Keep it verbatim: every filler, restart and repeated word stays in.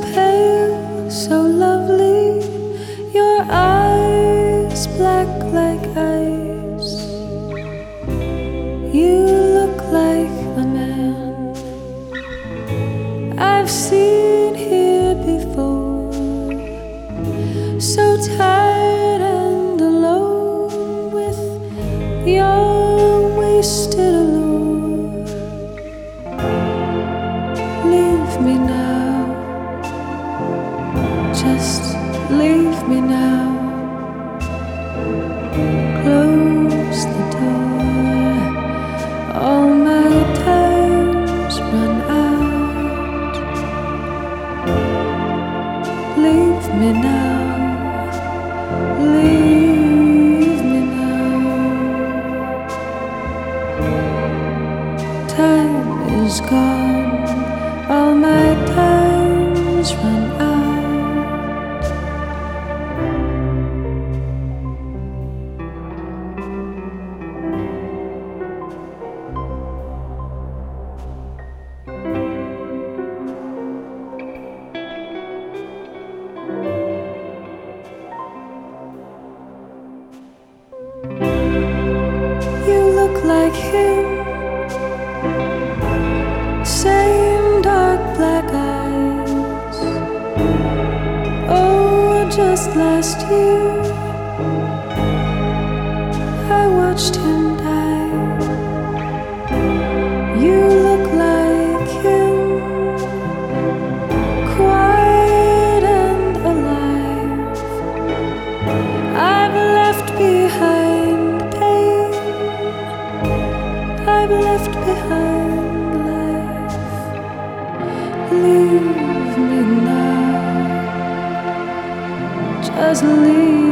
pale, so lovely, your eyes black like ice. You look like the man I've seen here before, so tired and alone with your wasted allure. Leave me now, just leave me now. Close the door, all my time's run out. Leave me now, leave me now. Time is gone, all my time's run out. You look like him, same dark black eyes. Oh, just last year I watched him die. You look like him, quiet and alive. I've left behind pain, I've left behind life. Leave me now, just leave